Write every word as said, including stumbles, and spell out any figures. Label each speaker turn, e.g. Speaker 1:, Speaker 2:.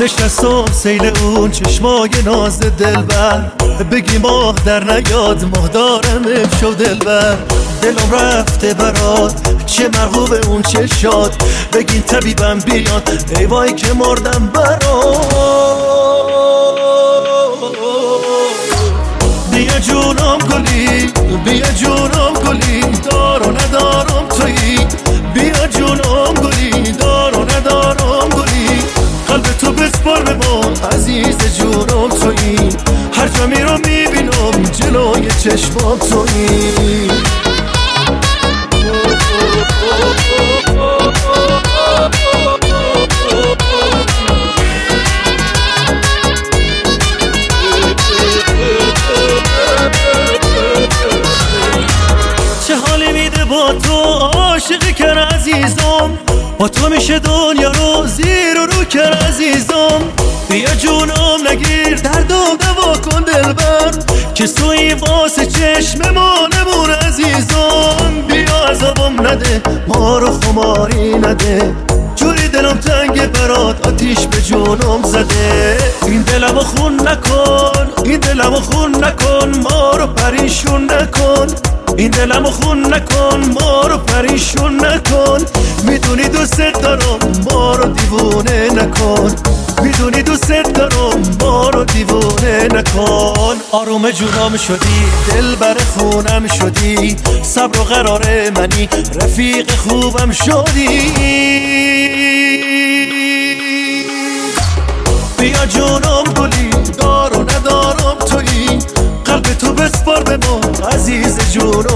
Speaker 1: نشستم سیل اون چشمای ناز دلبر، بگی ماه در نیاد ماه دارم امشو دلبر. دلم رفته برات چه مرغوب اون چه شاد، بگین طبیبم بیاد ای وای که مردم برات. بیا جونم گلی بیا جونم گلی، دار و ندارم تویی. بیا جونم گلی دار و ندارم گلی، قلب تو بسپار به ما عزیز جونم تویی. هر جا میرم میبینم جلوی چشمام تویی. چه حالی میده با تو عاشقی کن عزیزم، با تو میشه دنیا رو زیر و رو کن عزیزم. بیا جونم نگیر دردم دوا کن دلبر، که سوی واسه چشممانمون عزیزم. بیا عذابم نده ما رو خماری نده، جوری دلم تنگ برات آتیش به جونم زده. این دلمو خون نکن این دلمو خون نکن، ما رو پریشون نکن. این دلمو خون نکن ما رو پریشون نکن. میدونی دوست دارم ما رو دیوونه نکن، میدونی دوست دارم ما رو دیوونه نکن. آروم جونم شدی دل بر خونم شدی، صبر و قرار منی رفیق خوبم شدی.